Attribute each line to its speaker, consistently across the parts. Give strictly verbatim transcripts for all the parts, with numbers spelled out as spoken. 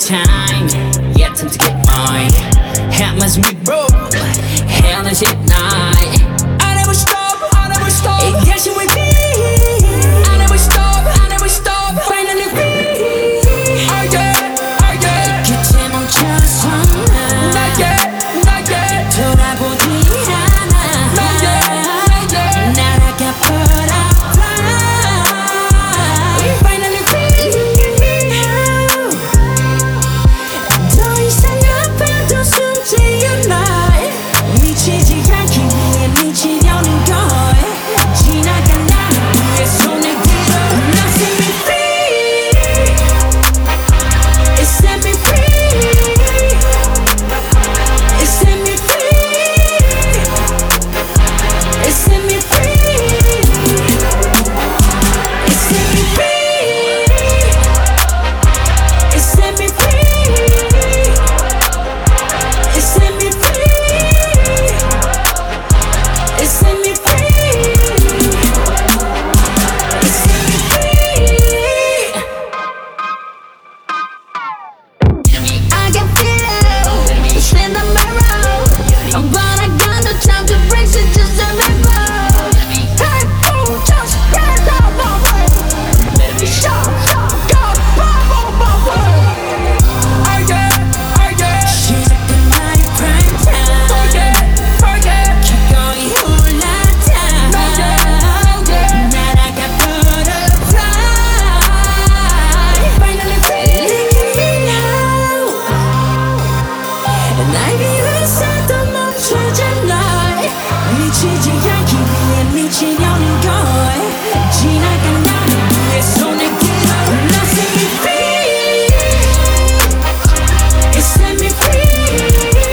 Speaker 1: time. Yeah, time to get mine. Hammers me bro. Hell and shit night. I never stop, I never stop. Yeah, she with me. I never stop, I never stop. Finally free. Oh yeah, oh yeah. 끝에 멈춰서 Not yet, not yet. 돌아보지 않아. Not yet, not yet. 날아가 butterfly. Finally free. 더 이상 아파도 숨지 않아. 미치지 않기 위해 미치려는 걸. 지나간 나를 위해 손을 들어. Now set me free. It set me free. It set me free. It set me free. It set me free. It set me free. It set me free. It set me free. It set me free. I can feel it. It's in the mirror. But I got no time to break it, just a river. Hey, boom, just get out my way. Stop, stop, go, bubble, bubble. Oh yeah, oh yeah. She's looking like prime time. Oh yeah, oh yeah. Keep going all the time. Oh yeah, oh yeah. 날아가 butterfly. Finally free. Look at me now. 날 위해서도 멈추잖아. 미치지 않기 위해 미치려는 걸. 지나간 나를 위해 손을 들어. Now set me free. It set me free.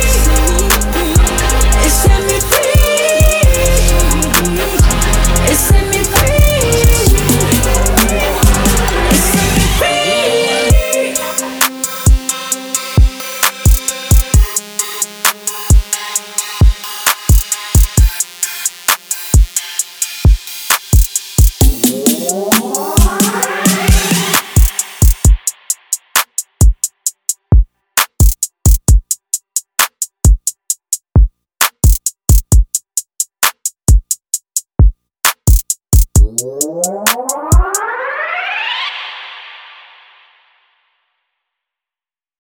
Speaker 1: It set me free. It set me free. It set me free.
Speaker 2: Yeah.